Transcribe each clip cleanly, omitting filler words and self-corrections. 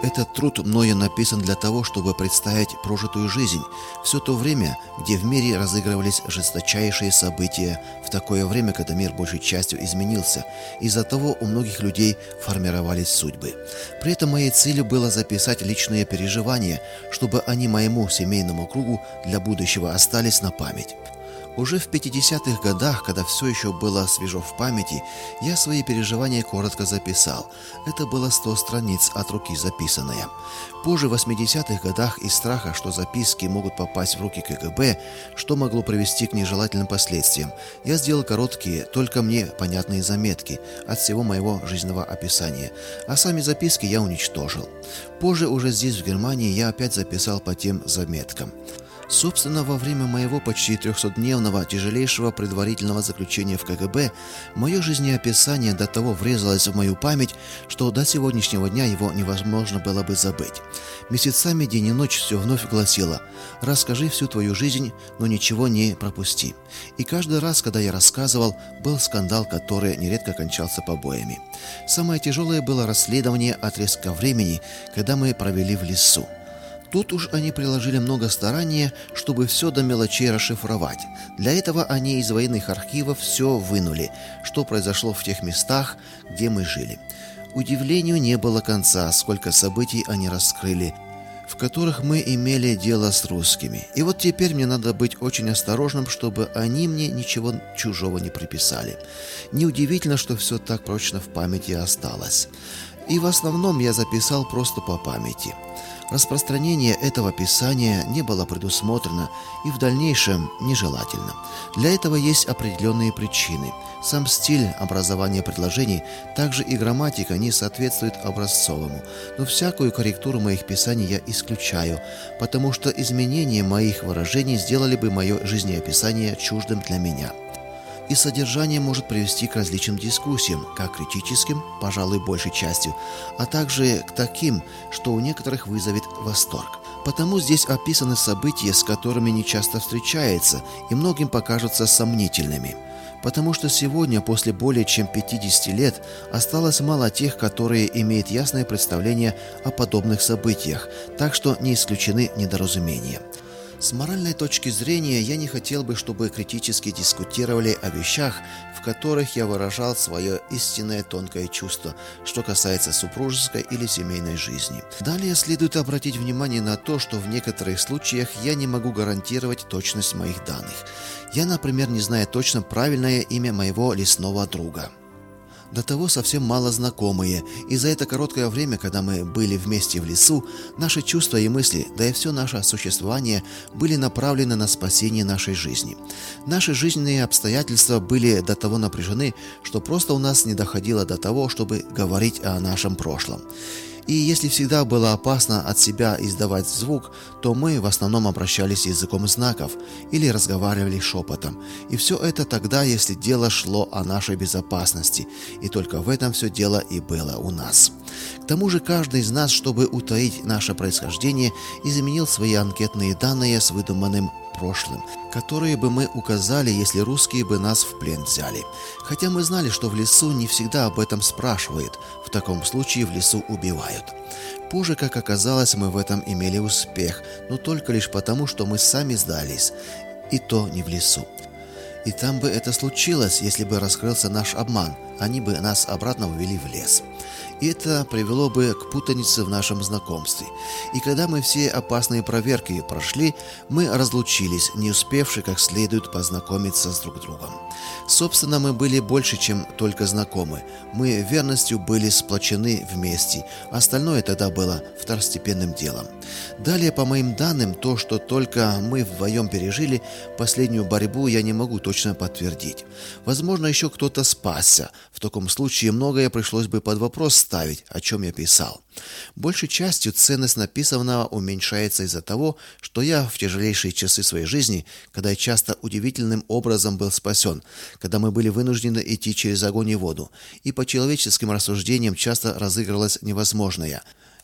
Этот труд мною написан для того, чтобы представить прожитую жизнь, все то время, где в мире разыгрывались жесточайшие события, в такое время, когда мир большей частью изменился, из-за того у многих людей формировались судьбы. При этом моей целью было записать личные переживания, чтобы они моему семейному кругу для будущего остались на память. Уже в 50-х годах, когда все еще было свежо в памяти, я свои переживания коротко записал. Это было 100 страниц от руки записанное. Позже, в 80-х годах, из страха, что записки могут попасть в руки КГБ, что могло привести к нежелательным последствиям, я сделал короткие, только мне понятные заметки от всего моего жизненного описания, а сами записки я уничтожил. Позже, уже здесь, в Германии, я опять записал по тем заметкам. Собственно, во время моего почти 300-дневного тяжелейшего предварительного заключения в КГБ мое жизнеописание до того врезалось в мою память, что до сегодняшнего дня его невозможно было бы забыть. Месяцами, день и ночь все вновь гласило: «Расскажи всю твою жизнь, но ничего не пропусти». И каждый раз, когда я рассказывал, был скандал, который нередко кончался побоями. Самое тяжелое было расследование отрезка времени, когда мы провели в лесу. Тут уж они приложили много старания, чтобы все до мелочей расшифровать. Для этого они из военных архивов все вынули, что произошло в тех местах, где мы жили. Удивлению не было конца, сколько событий они раскрыли, в которых мы имели дело с русскими. И вот теперь мне надо быть очень осторожным, чтобы они мне ничего чужого не приписали. Неудивительно, что все так прочно в памяти осталось. И в основном я записал просто по памяти. Распространение этого писания не было предусмотрено и в дальнейшем нежелательно. Для этого есть определенные причины. Сам стиль образования предложений, также и грамматика не соответствует образцовому. Но всякую корректуру моих писаний я исключаю, потому что изменение моих выражений сделали бы мое жизнеописание чуждым для меня. И содержание может привести к различным дискуссиям, как критическим, пожалуй, большей частью, а также к таким, что у некоторых вызовет восторг. Потому здесь описаны события, с которыми нечасто встречается, и многим покажутся сомнительными. Потому что сегодня, после более чем 50 лет, осталось мало тех, которые имеют ясное представление о подобных событиях, так что не исключены недоразумения. С моральной точки зрения я не хотел бы, чтобы критически дискутировали о вещах, в которых я выражал свое истинное тонкое чувство, что касается супружеской или семейной жизни. Далее следует обратить внимание на то, что в некоторых случаях я не могу гарантировать точность моих данных. Я, например, не знаю точно правильное имя моего лесного друга. До того совсем мало знакомые, и за это короткое время, когда мы были вместе в лесу, наши чувства и мысли, да и все наше существование были направлены на спасение нашей жизни. Наши жизненные обстоятельства были до того напряжены, что просто у нас не доходило до того, чтобы говорить о нашем прошлом. И если всегда было опасно от себя издавать звук, то мы в основном обращались языком знаков или разговаривали шепотом. И все это тогда, если дело шло о нашей безопасности. И только в этом все дело и было у нас. К тому же каждый из нас, чтобы утаить наше происхождение, изменил свои анкетные данные с выдуманным прошлым, которые бы мы указали, если русские бы нас в плен взяли. Хотя мы знали, что в лесу не всегда об этом спрашивают, в таком случае в лесу убивают. Позже, как оказалось, мы в этом имели успех, но только лишь потому, что мы сами сдались, и то не в лесу. И там бы это случилось, если бы раскрылся наш обман, они бы нас обратно увели в лес. И это привело бы к путанице в нашем знакомстве. И когда мы все опасные проверки прошли, мы разлучились, не успевши как следует познакомиться с друг другом. Собственно, мы были больше, чем только знакомы. Мы верностью были сплочены вместе. Остальное тогда было второстепенным делом. Далее, по моим данным, то, что только мы вдвоем пережили, последнюю борьбу я не могу точно подтвердить. Возможно, еще кто-то спасся. В таком случае многое пришлось бы под вопрос ставить, о чем я писал. Большей частью ценность написанного уменьшается из-за того, что я в тяжелейшие часы своей жизни, когда я часто удивительным образом был спасен, когда мы были вынуждены идти через огонь и воду, и по человеческим рассуждениям часто разыгрывалось невозможное.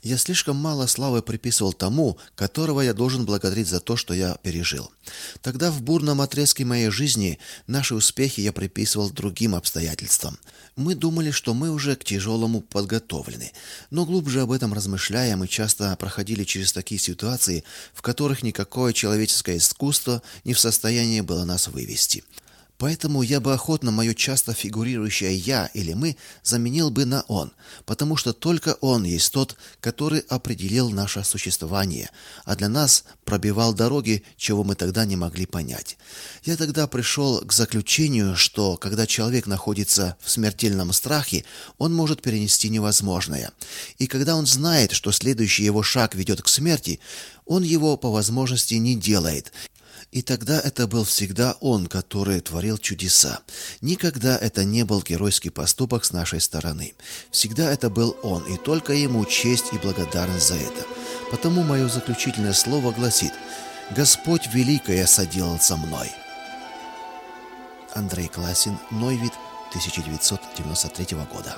Я слишком мало славы приписывал тому, которого я должен благодарить за то, что я пережил. Тогда в бурном отрезке моей жизни наши успехи я приписывал другим обстоятельствам. Мы думали, что мы уже к тяжелому подготовлены, но глубже об этом размышляя, мы часто проходили через такие ситуации, в которых никакое человеческое искусство не в состоянии было нас вывести. Поэтому я бы охотно мое часто фигурирующее «я» или «мы» заменил бы на «он», потому что только он есть тот, который определил наше существование, а для нас пробивал дороги, чего мы тогда не могли понять. Я тогда пришел к заключению, что когда человек находится в смертельном страхе, он может перенести невозможное. И когда он знает, что следующий его шаг ведет к смерти, он его по возможности не делает. И тогда это был всегда он, который творил чудеса. Никогда это не был геройский поступок с нашей стороны. Всегда это был он, и только ему честь и благодарность за это. Потому мое заключительное слово гласит: «Господь великое соделал со мной». Андрей Класин, Нойвид, 1993 года.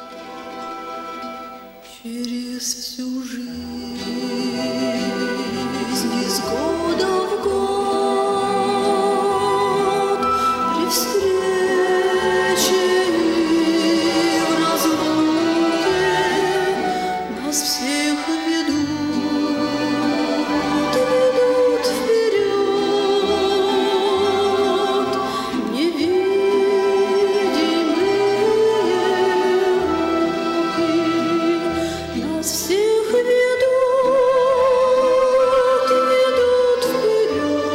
Через всю жизнь из года в год при встрече и в разлуке нас всех ведут вперед невидимые руки. Нас всех ведут вперед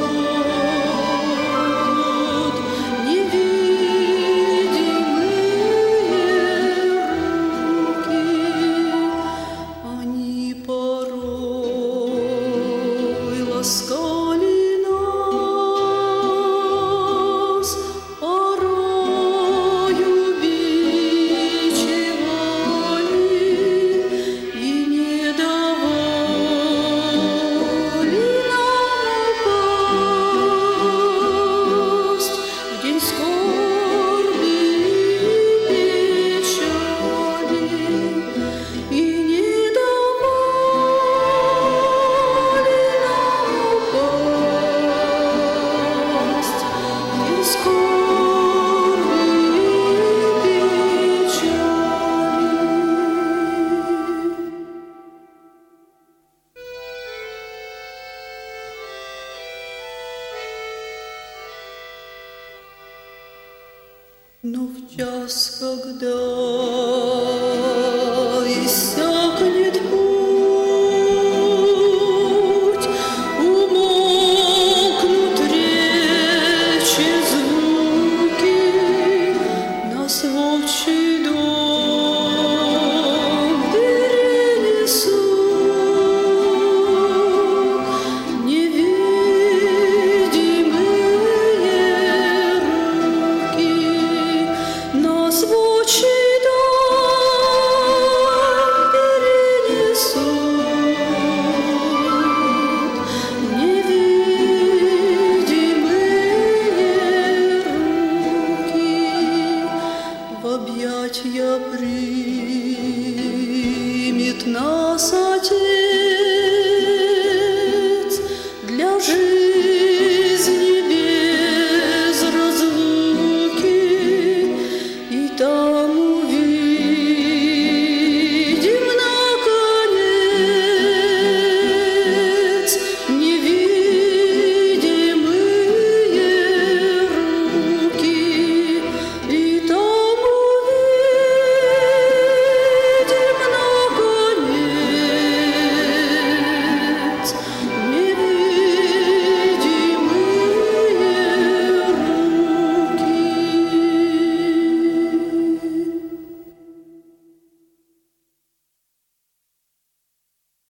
Но в час, когда иссякнет путь, умолкнут речи, звуки, нас в отчий дом перенесут невидимые руки. Нас в отчий дом перенесут невидимые руки. В объятья примет нас Отец.